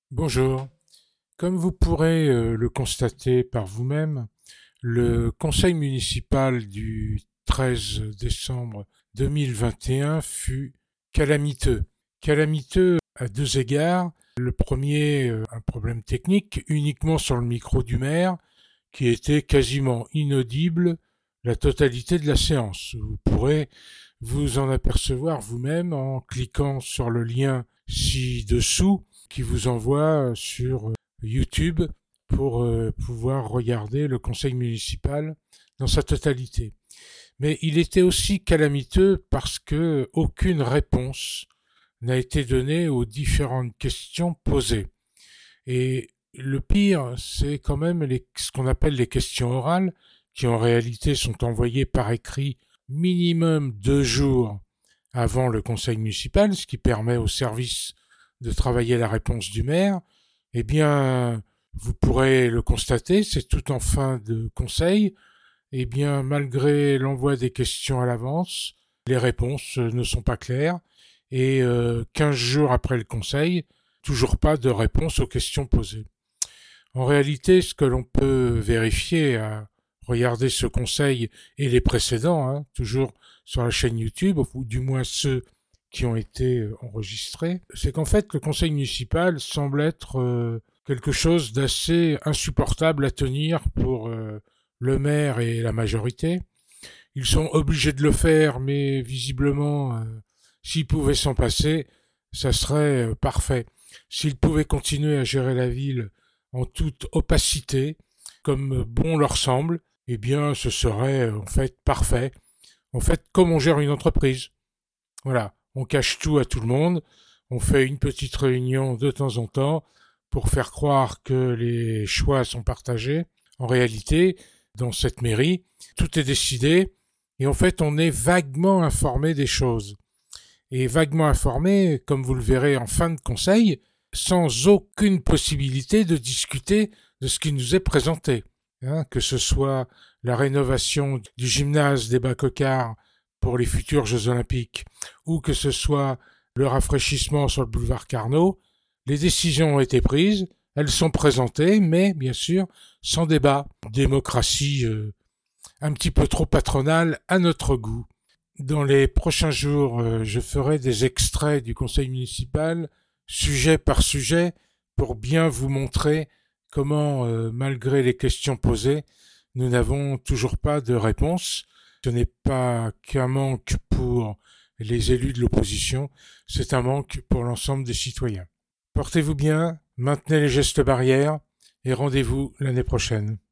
Bonjour. Comme vous pourrez le constater par vous-même, le conseil municipal du 13 décembre 2021 fut calamiteux. Calamiteux à deux égards. Le premier, un problème technique, uniquement sur le micro du maire, qui était quasiment inaudible la totalité de la séance. Vous pourrez vous en apercevoir vous-même en cliquant sur le lien ci-dessous qui vous envoie sur YouTube pour pouvoir regarder le conseil municipal dans sa totalité. Mais il était aussi calamiteux parce que aucune réponse n'a été donnée aux différentes questions posées. Et le pire, c'est quand même ce qu'on appelle les questions orales, qui en réalité sont envoyées par écrit minimum 2 jours avant le conseil municipal, ce qui permet au service de travailler la réponse du maire. Eh bien, vous pourrez le constater, c'est tout en fin de conseil. Eh bien, malgré l'envoi des questions à l'avance, les réponses ne sont pas claires. Et 15 jours après le conseil, toujours pas de réponse aux questions posées. En réalité, ce que l'on peut vérifier à regarder ce conseil et les précédents, toujours sur la chaîne YouTube, ou du moins ceux qui ont été enregistrés, c'est qu'en fait le conseil municipal semble être quelque chose d'assez insupportable à tenir pour le maire et la majorité. Ils sont obligés de le faire, mais visiblement, s'ils pouvaient s'en passer, ça serait parfait. S'ils pouvaient continuer à gérer la ville en toute opacité, comme bon leur semble, eh bien, ce serait en fait parfait. En fait, comme on gère une entreprise. Voilà, on cache tout à tout le monde, on fait une petite réunion de temps en temps pour faire croire que les choix sont partagés. En réalité, dans cette mairie, tout est décidé et en fait, on est vaguement informé des choses. Et vaguement informé, comme vous le verrez en fin de conseil, sans aucune possibilité de discuter de ce qui nous est présenté. Que ce soit la rénovation du gymnase des Bas-Cocards pour les futurs Jeux Olympiques, ou que ce soit le rafraîchissement sur le boulevard Carnot, les décisions ont été prises, elles sont présentées, mais bien sûr sans débat. Démocratie un petit peu trop patronale à notre goût. Dans les prochains jours, je ferai des extraits du conseil municipal, sujet par sujet, pour bien vous montrer comment, malgré les questions posées, nous n'avons toujours pas de réponse. Ce n'est pas qu'un manque pour les élus de l'opposition, c'est un manque pour l'ensemble des citoyens. Portez-vous bien, maintenez les gestes barrières et rendez-vous l'année prochaine.